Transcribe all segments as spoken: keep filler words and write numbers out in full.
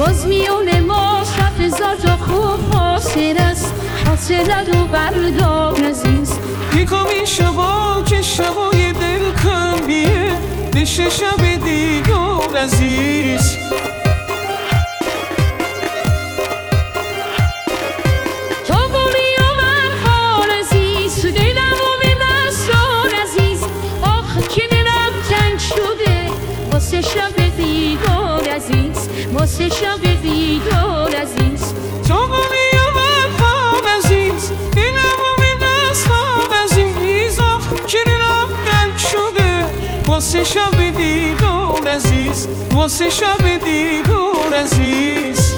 باز میونه ما شب هزار تا خوب حاصل است، حاصل رو بردار عزیز. یکم این شبا که شبای دل کمیه، بشه شب دیگر عزیز. تو بومی و من حال عزیز، دلم و به دستان عزیز. آخ که دلم تنگ شده واسه شب دیگر عزیز، واسه شب دیگر عزیز. تو بومی و من حال عزیز، دلم و به دستان عزیز. آخ که دلم تنگ شده واسه شب دیگر عزیز، واسه شب دیگر عزیز.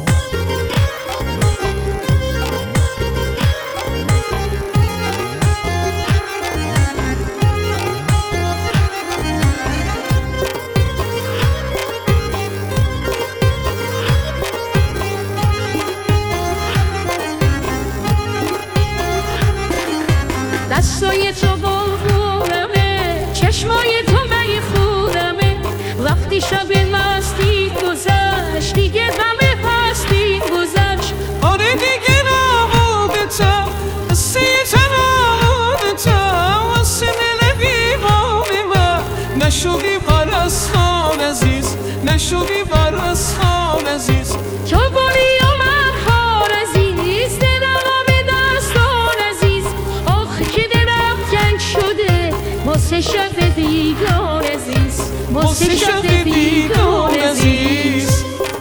دستای تو بلبولمه، چشمای تو میخورمه. وقتی شب مستی گذشت دیگه غم هستی گذشت. آره دیگه نبودتم، قصه تنبودتم واسه دل بیمار من. نشدی پرستان عزیز، نشدی پرستان عزیز. تو بولی و من حال عزیز، دلم و به دستان عزیز. آخ که دلم تنگ شده واسه شب دیگر عزیز، واسه شب دیگر عزیز.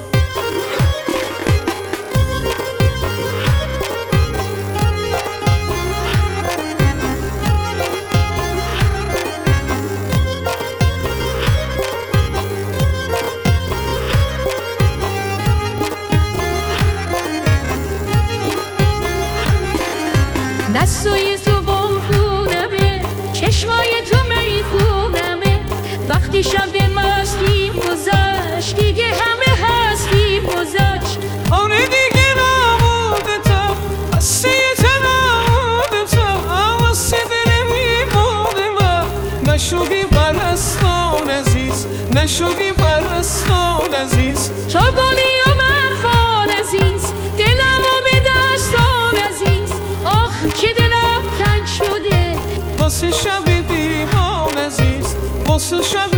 دستای تو بلبولمه، چشمای تو میخونمه. وقتی شب مستی گذشت دیگه همه هستی گذشت. آره دیگه نبودتم، قصه تنبودتم واسه دل بیمار من. نشدی پرستان عزیز، نشدی پرستان عزیز. تو بولی و من حال عزیز، دلم و به دستان عزیز. آخ که دلم تنگ شده واسه شب دیوان عزیز، واسه شب